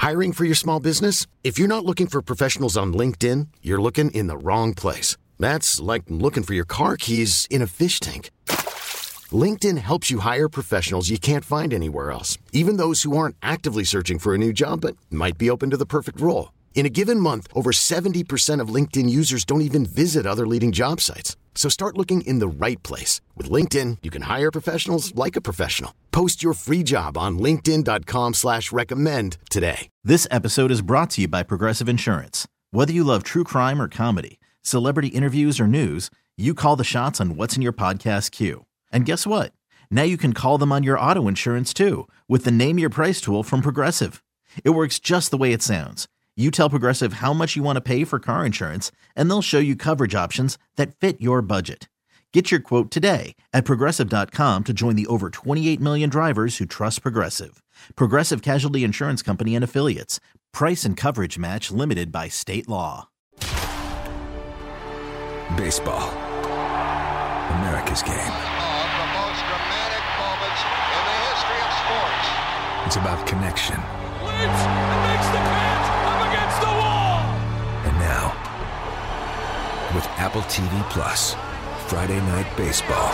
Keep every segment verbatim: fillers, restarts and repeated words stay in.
Hiring for your small business? If you're not looking for professionals on LinkedIn, you're looking in the wrong place. That's like looking for your car keys in a fish tank. LinkedIn helps you hire professionals you can't find anywhere else, even those who aren't actively searching for a new job but might be open to the perfect role. In a given month, over seventy percent of LinkedIn users don't even visit other leading job sites. So start looking in the right place. With LinkedIn, you can hire professionals like a professional. Post your free job on linkedin dot com slash recommend today. This episode is brought to you by Progressive Insurance. Whether you love true crime or comedy, celebrity interviews or news, you call the shots on what's in your podcast queue. And guess what? Now you can call them on your auto insurance too with the Name Your Price tool from Progressive. It works just the way it sounds. You tell Progressive how much you want to pay for car insurance, and they'll show you coverage options that fit your budget. Get your quote today at Progressive dot com to join the over twenty-eight million drivers who trust Progressive. Progressive Casualty Insurance Company and Affiliates. Price and coverage match limited by state law. Baseball. America's game. One of the most dramatic moments in the history of sports. It's about connection. Wins and makes the catch up against the wall. And now, with Apple T V Plus, Friday Night Baseball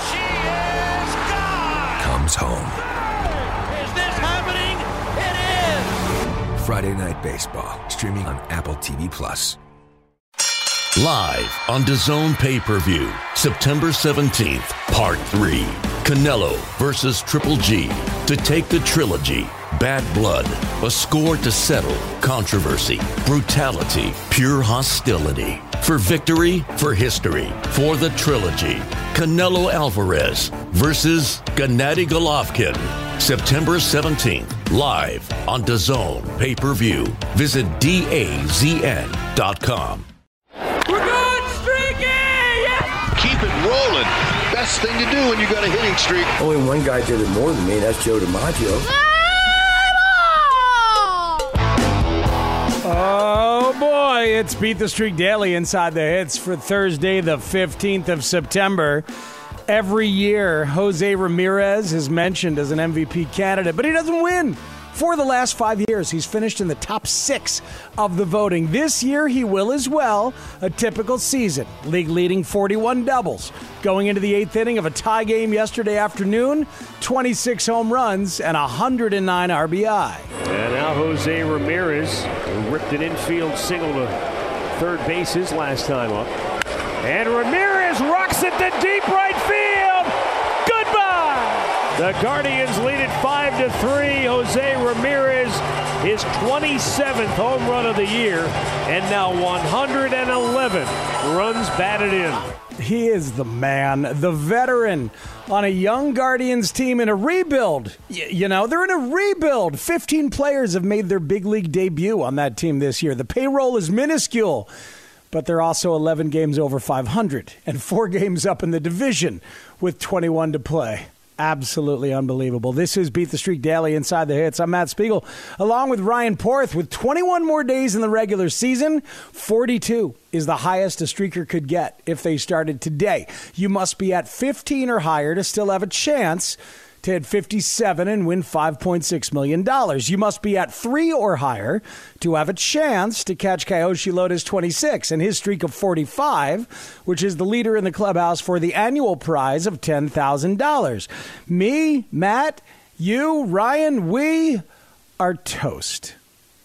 comes home. Is this happening? It is. Friday Night Baseball, streaming on Apple T V Plus. Live on DAZN Pay-Per-View, September seventeenth, Part three. Canelo versus Triple G. To take the trilogy, Bad Blood, a score to settle, controversy, brutality, pure hostility. For victory, for history, for the trilogy. Canelo Alvarez versus Gennady Golovkin. September seventeenth, live on DAZN Pay-Per-View. Visit D A Z N dot com. We're going streaky! Yes! Keep it rolling. Best thing to do when you got a hitting streak. Only one guy did it more than me, that's Joe DiMaggio. Oh boy, it's Beat the Streak Daily Inside the Hits for Thursday, the fifteenth of September. Every year, Jose Ramirez is mentioned as an M V P candidate, but he doesn't win. For the last five years, he's finished in the top six of the voting. This year, he will as well. A typical season. League-leading forty-one doubles. Going into the eighth inning of a tie game yesterday afternoon, twenty-six home runs and one hundred nine R B I. And now Jose Ramirez, who ripped an infield single to third base his last time up. And Ramirez rocks it to deep right field. Goodbye! The Guardians lead it five to three. Jose Ramirez, his twenty-seventh home run of the year, and now one hundred eleven runs batted in. He is the man, the veteran on a young Guardians team in a rebuild. Y- you know, they're in a rebuild. fifteen players have made their big league debut on that team this year. The payroll is minuscule, but they're also eleven games over five hundred and four games up in the division with twenty-one to play. Absolutely unbelievable. This is Beat the Streak Daily Inside the Hits. I'm Matt Spiegel, along with Ryan Porth. With twenty-one more days in the regular season, forty-two is the highest a streaker could get if they started today. You must be at fifteen or higher to still have a chance to hit fifty-seven and win five point six million dollars. You must be at three or higher to have a chance to catch Kyoshi Lota's twenty-six and his streak of forty-five, which is the leader in the clubhouse for the annual prize of ten thousand dollars. Me, Matt, you, Ryan, we are toast.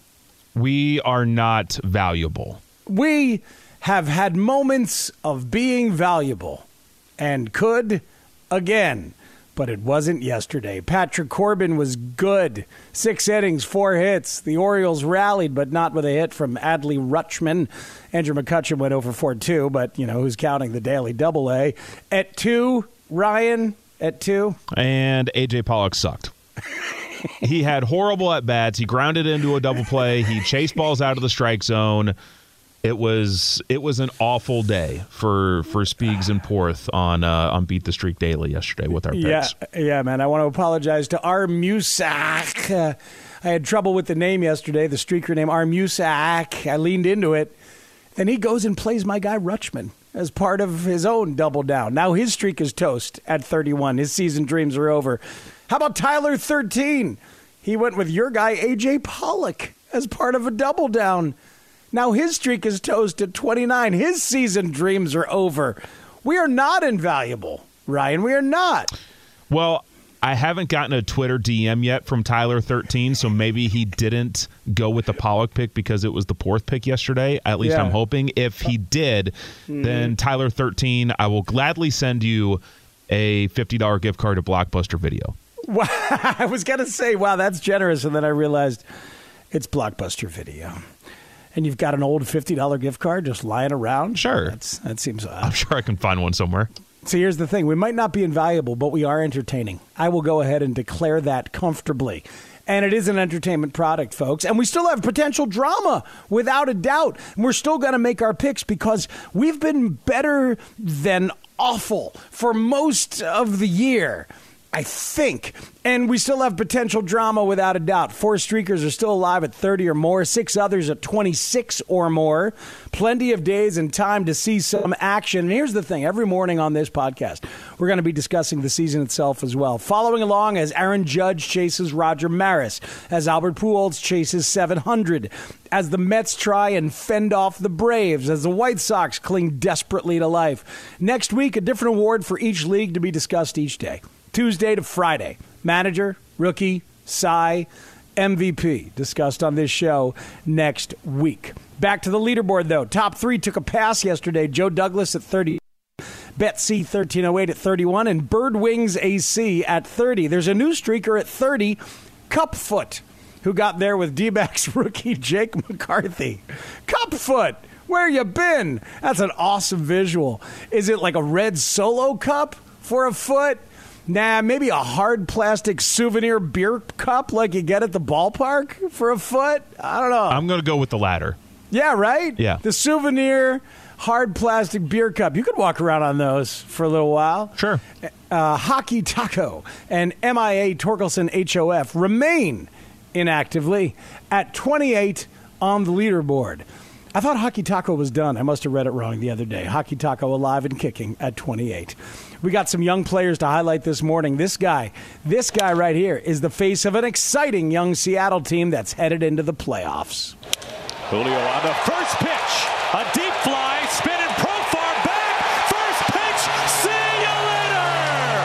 We are not valuable. We have had moments of being valuable and could again. But it wasn't yesterday. Patrick Corbin was good. Six innings, four hits. The Orioles rallied, but not with a hit from Adley Rutschman. Andrew McCutchen went over four two, but, you know, who's counting the daily double A? At two, Ryan, at two. And A J Pollock sucked. He had horrible at-bats. He grounded into a double play. He chased balls out of the strike zone. It was it was an awful day for for Speegs and Porth on uh, on Beat the Streak Daily yesterday with our picks. Yeah, yeah, man. I want to apologize to R. Musak. Uh, I had trouble with the name yesterday, the streaker name R. Musak. I leaned into it. Then he goes and plays my guy Rutschman as part of his own double down. Now his streak is toast at thirty-one. His season dreams are over. How about Tyler thirteen? He went with your guy A J Pollock as part of a double down. Now his streak is toast at twenty-nine. His season dreams are over. We are not invaluable, Ryan. We are not. Well, I haven't gotten a Twitter D M yet from Tyler thirteen, so maybe he didn't go with the Pollock pick because it was the fourth pick yesterday. At least yeah. I'm hoping. If he did, mm-hmm. then Tyler thirteen, I will gladly send you a fifty dollars gift card to Blockbuster Video. Wow. I was going to say, wow, that's generous, and then I realized it's Blockbuster Video. And you've got an old fifty dollars gift card just lying around? Sure. That's, that seems odd. I'm sure I can find one somewhere. So here's the thing. We might not be invaluable, but we are entertaining. I will go ahead and declare that comfortably. And it is an entertainment product, folks. And we still have potential drama, without a doubt. And we're still going to make our picks because we've been better than awful for most of the year, I think. And we still have potential drama without a doubt. Four streakers are still alive at thirty or more. Six others at twenty-six or more. Plenty of days and time to see some action. And here's the thing. Every morning on this podcast, we're going to be discussing the season itself as well. Following along as Aaron Judge chases Roger Maris. As Albert Pujols chases seven hundred. As the Mets try and fend off the Braves. As the White Sox cling desperately to life. Next week, a different award for each league to be discussed each day. Tuesday to Friday. Manager, rookie, Cy, M V P. Discussed on this show next week. Back to the leaderboard, though. Top three took a pass yesterday. Joe Douglas at thirty. Betsy thirteen oh eight at thirty-one. And Birdwings A C at thirty. There's a new streaker at thirty. Cupfoot, who got there with D-backs rookie Jake McCarthy. Cupfoot, where you been? That's an awesome visual. Is it like a red Solo cup for a foot? Nah, maybe a hard plastic souvenir beer cup like you get at the ballpark for a foot? I don't know. I'm going to go with the latter. Yeah, right? Yeah. The souvenir hard plastic beer cup. You could walk around on those for a little while. Sure. Uh, Hockey Taco and M I A Torkelson H O F remain inactively at twenty-eight on the leaderboard. I thought Hockey Taco was done. I must have read it wrong the other day. Hockey Taco alive and kicking at twenty-eight. We got some young players to highlight this morning. This guy, this guy right here is the face of an exciting young Seattle team that's headed into the playoffs. Julio on the first pitch. A deep fly, spinning profile back. First pitch, see you later.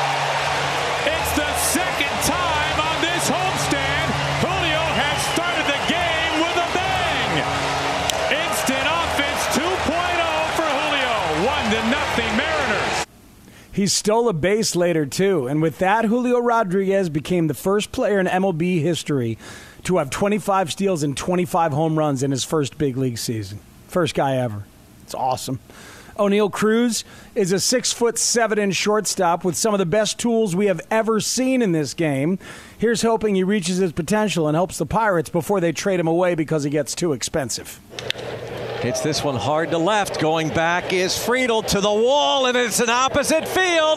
It's the second time on this homestand Julio has started the game with a bang. Instant offense two point oh for Julio. One to nothing Mariners. He stole a base later, too. And with that, Julio Rodriguez became the first player in M L B history to have twenty-five steals and twenty-five home runs in his first big league season. First guy ever. It's awesome. O'Neal Cruz is a six foot seven inch shortstop with some of the best tools we have ever seen in this game. Here's hoping he reaches his potential and helps the Pirates before they trade him away because he gets too expensive. Hits this one hard to left. Going back is Friedel to the wall, and it's an opposite field.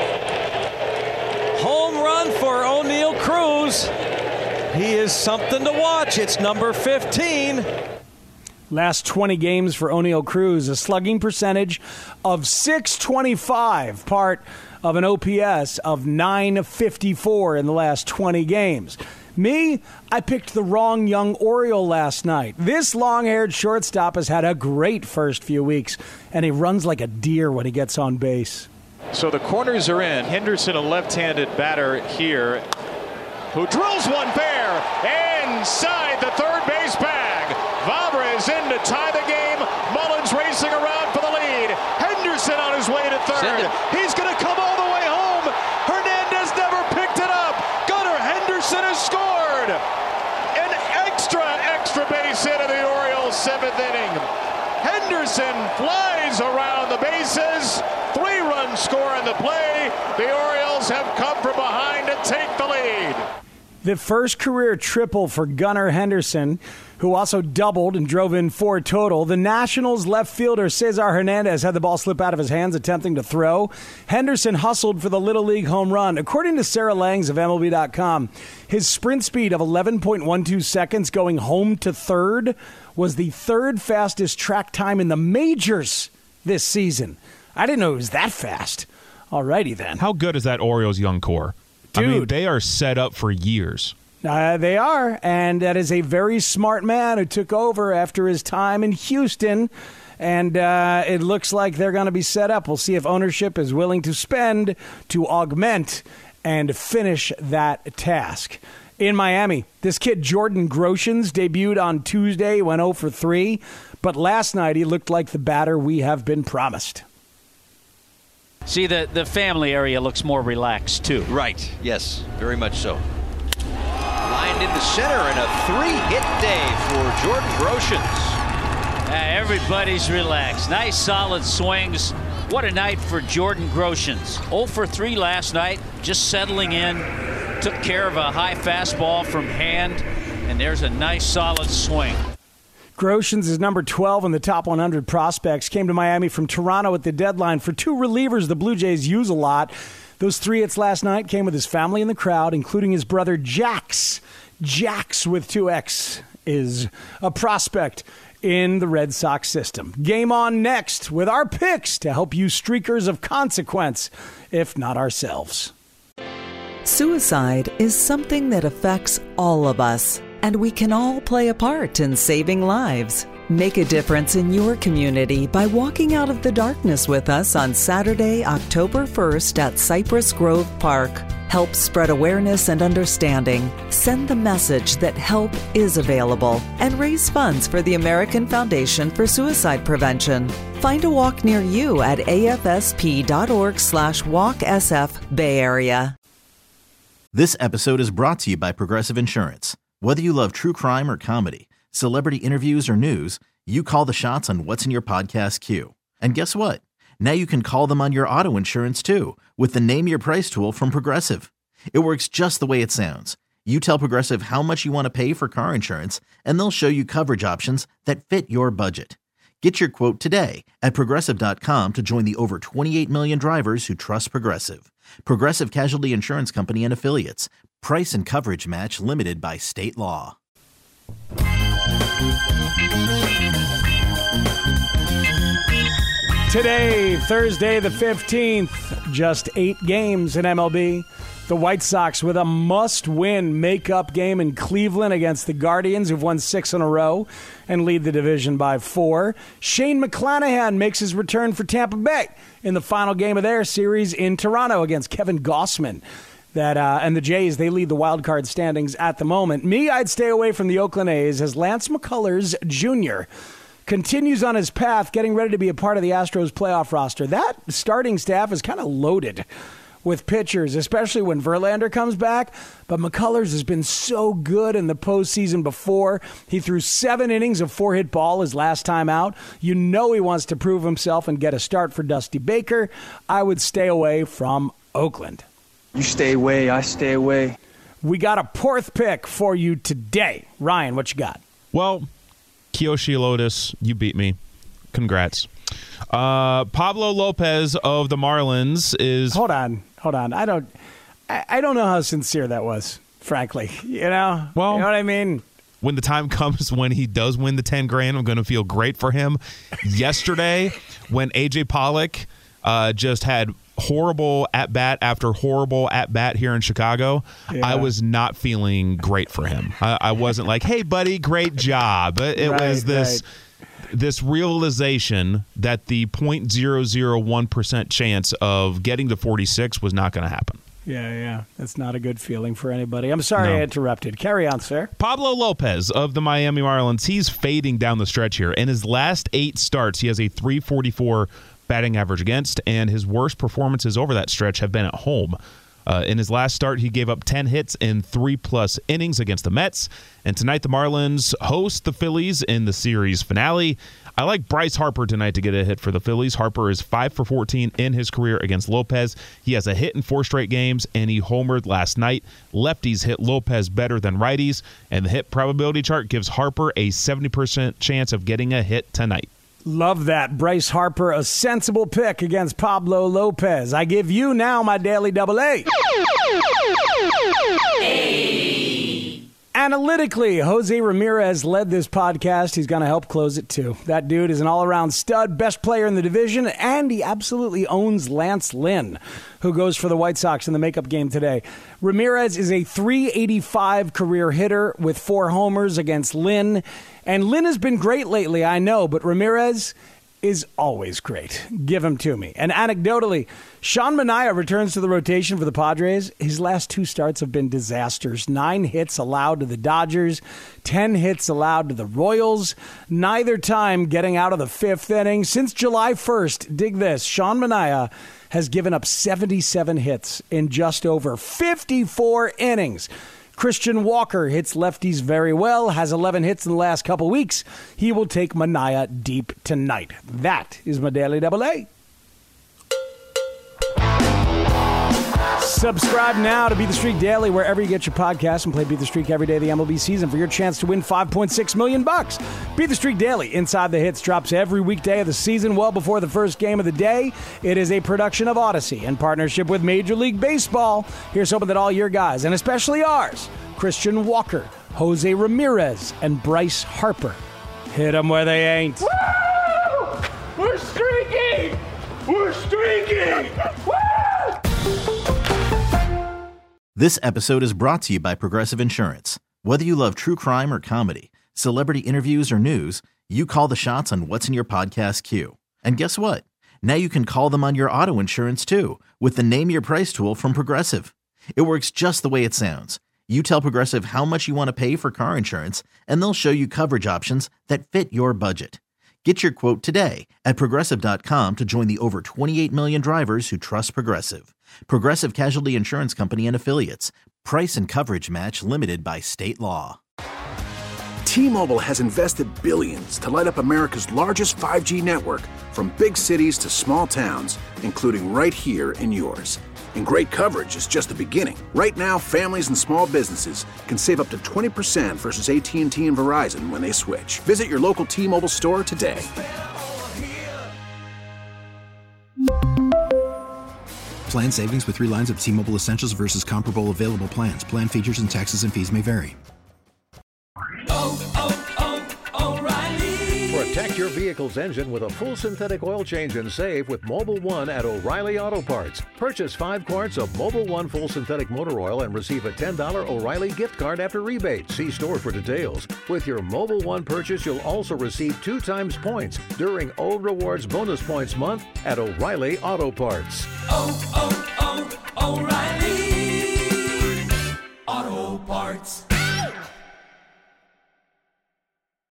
Home run for O'Neal Cruz. He is something to watch. It's number fifteen. Last twenty games for O'Neal Cruz, a slugging percentage of six twenty-five, part of an O P S of nine fifty-four in the last twenty games. Me, I picked the wrong young Oriole last night. This long-haired shortstop has had a great first few weeks, and he runs like a deer when he gets on base. So the corners are in. Henderson, a left-handed batter here, who drills one fair inside the third base bag. Vavra is in to tie the game. Mullins racing around for the lead. Henderson on his way to third. He's going to come all the way home. Hernandez never picked it up. Gunnar Henderson has scored. An extra, extra base hit of the Orioles' seventh inning. Henderson flies around the bases. Three-run score in the play. The Orioles have come from behind to take the lead. The first career triple for Gunnar Henderson, who also doubled and drove in four total. The Nationals left fielder Cesar Hernandez had the ball slip out of his hands attempting to throw. Henderson hustled for the Little League home run. According to Sarah Langs of M L B dot com, his sprint speed of eleven point one two seconds going home to third was the third fastest track time in the majors this season. I didn't know it was that fast. Alrighty then. How good is that Orioles young core? Dude. I mean, they are set up for years. Uh, they are, and that is a very smart man who took over after his time in Houston, and uh, it looks like they're going to be set up. We'll see if ownership is willing to spend to augment and finish that task. In Miami, this kid Jordan Groshans debuted on Tuesday, went oh for three, but last night he looked like the batter we have been promised. See, the, the family area looks more relaxed, too. Right, yes, very much so. Lined into center and a three-hit day for Jordan Groshans. Uh, everybody's relaxed. Nice, solid swings. What a night for Jordan Groshans. oh for three last night, just settling in. Took care of a high fastball from Hand, and there's a nice, solid swing. Groshans is number twelve in the top one hundred prospects. Came to Miami from Toronto at the deadline for two relievers the Blue Jays use a lot. Those three hits last night came with his family in the crowd, including his brother Jax. Jax with two X is a prospect in the Red Sox system. Game on next with our picks to help you streakers of consequence, if not ourselves. Suicide is something that affects all of us, and we can all play a part in saving lives. Make a difference in your community by walking out of the darkness with us on Saturday, October first at Cypress Grove Park. Help spread awareness and understanding. Send the message that help is available and raise funds for the American Foundation for Suicide Prevention. Find a walk near you at afsp.org slash walksf Bay Area. This episode is brought to you by Progressive Insurance. Whether you love true crime or comedy, celebrity interviews or news, you call the shots on what's in your podcast queue. And guess what? Now you can call them on your auto insurance too with the Name Your Price tool from Progressive. It works just the way it sounds. You tell Progressive how much you want to pay for car insurance, and they'll show you coverage options that fit your budget. Get your quote today at Progressive dot com to join the over twenty-eight million drivers who trust Progressive. Progressive Casualty Insurance Company and Affiliates. Price and coverage match limited by state law. Today, Thursday the fifteenth, just eight games in M L B. The White Sox with a must-win make-up game in Cleveland against the Guardians, who've won six in a row and lead the division by four. Shane McClanahan makes his return for Tampa Bay in the final game of their series in Toronto against Kevin Gausman. That uh, and the Jays, they lead the wild card standings at the moment. Me, I'd stay away from the Oakland A's as Lance McCullers Junior continues on his path, getting ready to be a part of the Astros playoff roster. That starting staff is kind of loaded with pitchers, especially when Verlander comes back. But McCullers has been so good in the postseason before. He threw seven innings of four-hit ball his last time out. You know he wants to prove himself and get a start for Dusty Baker. I would stay away from Oakland. You stay away, I stay away. We got a fourth pick for you today. Ryan, what you got? Well, Kiyoshi Lotus, you beat me. Congrats. Uh, Pablo Lopez of the Marlins is... Hold on, hold on. I don't I, I don't know how sincere that was, frankly. You know? Well, you know what I mean? When the time comes when he does win the ten grand, I'm going to feel great for him. Yesterday, when A J Pollock uh, just had horrible at-bat after horrible at-bat here in Chicago, yeah. I was not feeling great for him. I, I wasn't like, hey, buddy, great job. It, it right, was this... Right. This realization that the zero point zero zero one percent chance of getting to forty-six was not going to happen. Yeah, yeah. That's not a good feeling for anybody. I'm sorry no. I interrupted. Carry on, sir. Pablo Lopez of the Miami Marlins, he's fading down the stretch here. In his last eight starts, he has a three forty-four batting average against, and his worst performances over that stretch have been at home. Uh, in his last start, he gave up ten hits in three-plus innings against the Mets. And tonight, the Marlins host the Phillies in the series finale. I like Bryce Harper tonight to get a hit for the Phillies. Harper is five for fourteen in his career against Lopez. He has a hit in four straight games, and he homered last night. Lefties hit Lopez better than righties, and the hit probability chart gives Harper a seventy percent chance of getting a hit tonight. Love that. Bryce Harper, a sensible pick against Pablo Lopez. I give you now my daily double A. A. Analytically, Jose Ramirez led this podcast. He's going to help close it, too. That dude is an all-around stud, best player in the division, and he absolutely owns Lance Lynn, who goes for the White Sox in the makeup game today. Ramirez is a three eighty-five career hitter with four homers against Lynn. And Lynn has been great lately, I know, but Ramirez is always great. Give him to me. And anecdotally, Sean Manaea returns to the rotation for the Padres. His last two starts have been disasters. Nine hits allowed to the Dodgers, ten hits allowed to the Royals, neither time getting out of the fifth inning. Since July first, dig this, Sean Manaea has given up seventy-seven hits in just over fifty-four innings. Christian Walker hits lefties very well, has eleven hits in the last couple weeks. He will take Manaea deep tonight. That is my Daily Double A. Subscribe now to Beat the Streak Daily wherever you get your podcasts and play Beat the Streak every day of the M L B season for your chance to win five point six million bucks. Beat the Streak Daily Inside the Hits drops every weekday of the season well before the first game of the day. It is a production of Odyssey in partnership with Major League Baseball. Here's hoping that all your guys, and especially ours, Christian Walker, Jose Ramirez, and Bryce Harper, hit them where they ain't. Woo! We're streaking! We're streaking! Woo! This episode is brought to you by Progressive Insurance. Whether you love true crime or comedy, celebrity interviews or news, you call the shots on what's in your podcast queue. And guess what? Now you can call them on your auto insurance too with the Name Your Price tool from Progressive. It works just the way it sounds. You tell Progressive how much you want to pay for car insurance, and they'll show you coverage options that fit your budget. Get your quote today at Progressive dot com to join the over twenty-eight million drivers who trust Progressive. Progressive Casualty Insurance Company and Affiliates. Price and coverage match limited by state law. T-Mobile has invested billions to light up America's largest five G network, from big cities to small towns, including right here in yours. And great coverage is just the beginning. Right now, families and small businesses can save up to twenty percent versus A T and T and Verizon when they switch. Visit your local T-Mobile store today. Plan savings with three lines of T-Mobile Essentials versus comparable available plans. Plan features and taxes and fees may vary. Oh, oh, oh, O'Reilly! Protect your vehicle's engine with a full synthetic oil change and save with Mobil one at O'Reilly Auto Parts. Purchase five quarts of Mobil one full synthetic motor oil and receive a ten dollars O'Reilly gift card after rebate. See store for details. With your Mobil one purchase, you'll also receive two times points during O Rewards Bonus Points Month at O'Reilly Auto Parts. Oh, oh, oh, O'Reilly Auto Parts.